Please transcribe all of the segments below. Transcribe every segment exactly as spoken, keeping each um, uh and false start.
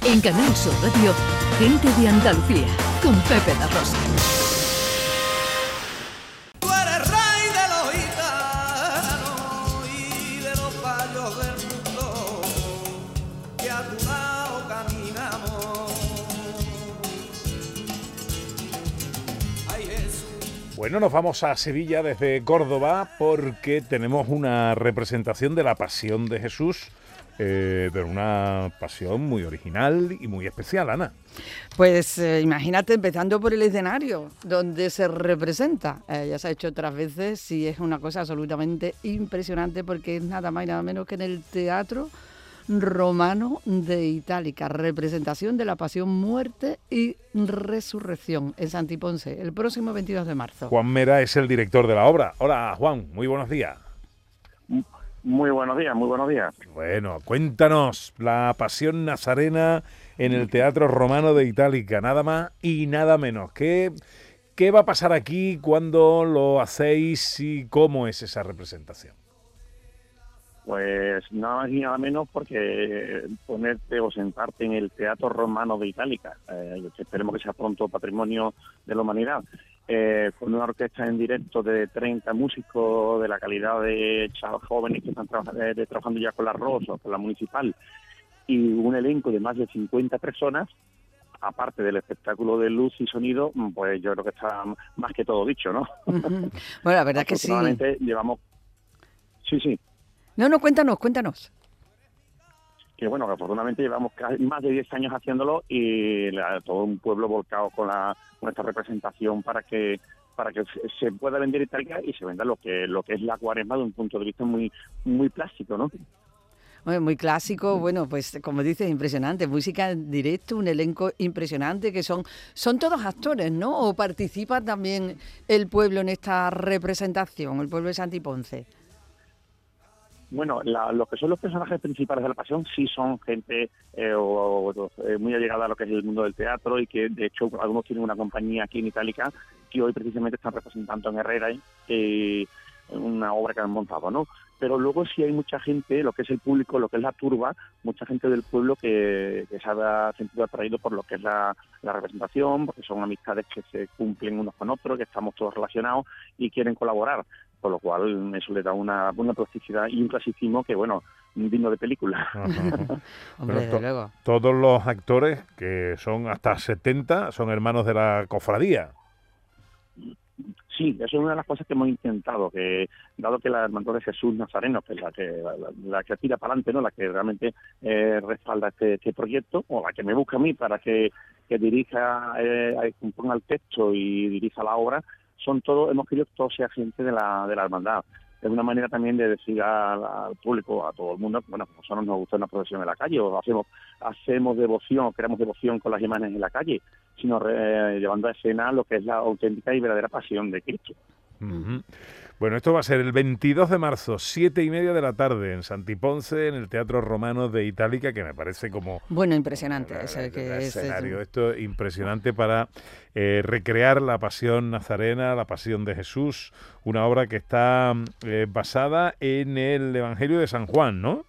En Canal Sur Radio, Gente de Andalucía, con Pepe La Rosa. Tú eres rey de los gitanos y de los payos del mundo, que a tu lado caminamos. Ay, Jesús. Bueno, nos vamos a Sevilla desde Córdoba porque tenemos una representación de la Pasión de Jesús, eh, de una pasión muy original y muy especial, Ana. Pues eh, imagínate, empezando por el escenario donde se representa. Eh, ya se ha hecho otras veces y es una cosa absolutamente impresionante porque es nada más y nada menos que en el Teatro Romano de Itálica, representación de la Pasión, Muerte y Resurrección en Santi Ponce, el próximo veintidós de marzo. Juan Mera es el director de la obra. Hola, Juan, muy buenos días. Muy buenos días, muy buenos días. Bueno, cuéntanos la Pasión Nazarena en el Teatro Romano de Itálica, nada más y nada menos. ¿Qué, qué va a pasar aquí, cuándo lo hacéis y cómo es esa representación? Pues nada más y nada menos porque ponerte o sentarte en el Teatro Romano de Itálica, eh, que esperemos que sea pronto patrimonio de la humanidad, eh, con una orquesta en directo de treinta músicos de la calidad de chavos jóvenes que están traba- de, trabajando ya con la Rosa, con la Municipal, y un elenco de más de cincuenta personas, aparte del espectáculo de luz y sonido, pues yo creo que está más que todo dicho, ¿no? Uh-huh. Bueno, la verdad es que sí. Afortunadamente llevamos... Sí, sí. No, no, cuéntanos, cuéntanos. Que bueno, que afortunadamente llevamos casi más de diez años haciéndolo y la, todo un pueblo volcado con la con esta representación para que para que se, se pueda vender Italia y se venda lo que lo que es la Cuaresma de un punto de vista muy muy plástico, ¿no? Bueno, muy clásico, bueno, pues como dices, impresionante, música en directo, un elenco impresionante, que son son todos actores, ¿no? ¿O participa también el pueblo en esta representación, el pueblo de Santi Ponce? Bueno, la, los que son los personajes principales de la Pasión sí son gente eh, o, o, eh, muy allegada a lo que es el mundo del teatro y que de hecho algunos tienen una compañía aquí en Itálica que hoy precisamente están representando en Herrera eh, una obra que han montado, ¿no? Pero luego sí hay mucha gente, lo que es el público, lo que es la turba, mucha gente del pueblo que, que se ha sentido atraído por lo que es la, la representación, porque son amistades que se cumplen unos con otros, que estamos todos relacionados y quieren colaborar. Por lo cual eso le da una, una plasticidad y un clasicismo que, bueno, digno de película. Hombre, desde to- luego. Todos los actores, que son hasta setenta, son hermanos de la cofradía. Sí, eso es una de las cosas que hemos intentado, que dado que la Hermandad de Jesús Nazareno, que es la que la, la que tira para adelante, ¿no? La que realmente eh, respalda este, este proyecto, o la que me busca a mí para que, que dirija, eh, componga el texto y dirija la obra, son todos, hemos querido que todo sea gente de la de la hermandad. Es una manera también de decir al, al público, a todo el mundo, bueno, a nosotros nos gusta una procesión en la calle, o hacemos hacemos devoción, creamos devoción con las imágenes en la calle, sino re, llevando a escena lo que es la auténtica y verdadera pasión de Cristo. Uh-huh. Bueno, esto va a ser el veintidós de marzo, siete y media de la tarde, en Santi Ponce, en el Teatro Romano de Itálica, que me parece como... Bueno, impresionante. El, es el que el es, escenario, es... esto es impresionante para eh, recrear la Pasión Nazarena, la Pasión de Jesús, una obra que está eh, basada en el Evangelio de San Juan, ¿no?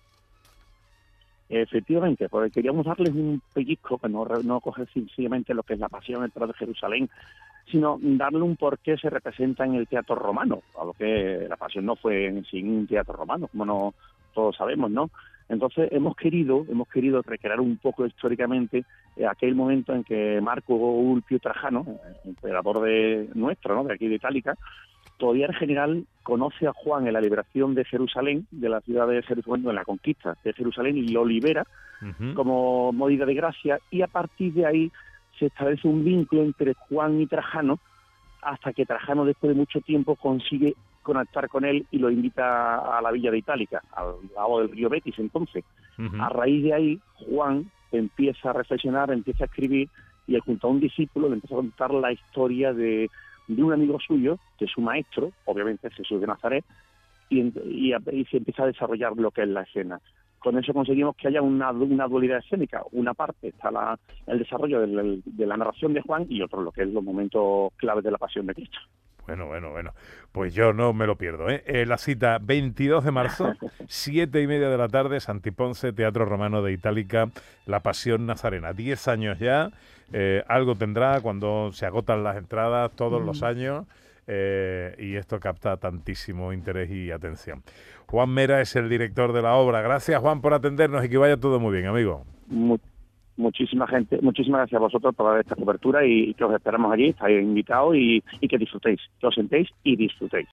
Efectivamente, porque queríamos darles un pellizco, que no, no coger sencillamente lo que es la Pasión detrás de Jerusalén, sino darle un porqué se representa en el teatro romano, a lo que la Pasión no fue en sí un teatro romano, como no todos sabemos, ¿no? Entonces hemos querido, hemos querido recrear un poco históricamente eh, aquel momento en que Marco Ulpio Trajano, eh, emperador de nuestro, ¿no? De aquí de Itálica, todavía en general conoce a Juan en la liberación de Jerusalén, de la ciudad de Jerusalén, en la conquista de Jerusalén, y lo libera uh-huh. como medida de gracia, y a partir de ahí se establece un vínculo entre Juan y Trajano, hasta que Trajano, después de mucho tiempo, consigue conectar con él y lo invita a la villa de Itálica, al lado del río Betis. Entonces, uh-huh. a raíz de ahí, Juan empieza a reflexionar, empieza a escribir, y junto a un discípulo le empieza a contar la historia de, de un amigo suyo, de su maestro, obviamente Jesús de Nazaret, y, y, y se empieza a desarrollar lo que es la escena. Con eso conseguimos que haya una, una dualidad escénica. Una parte está la, el desarrollo de la, de la narración de Juan y otro lo que es los momentos claves de la Pasión de Cristo. Bueno, bueno, bueno. Pues yo no me lo pierdo, ¿eh? Eh, la cita veintidós de marzo, siete y media de la tarde, Santiponce, Teatro Romano de Itálica, La Pasión Nazarena. Diez años ya, eh, algo tendrá cuando se agotan las entradas todos mm. los años. Eh, y esto capta tantísimo interés y atención. Juan Mera es el director de la obra. Gracias, Juan, por atendernos y que vaya todo muy bien, amigo. Muy, muchísima gente, muchísimas gracias a vosotros por dar esta cobertura y, y que os esperamos allí, estáis invitados y, y que disfrutéis, que os sentéis y disfrutéis.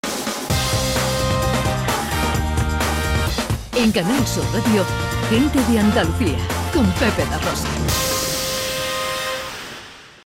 En Canal Sur Radio, Gente de Andalucía, con Pepe da Rosa.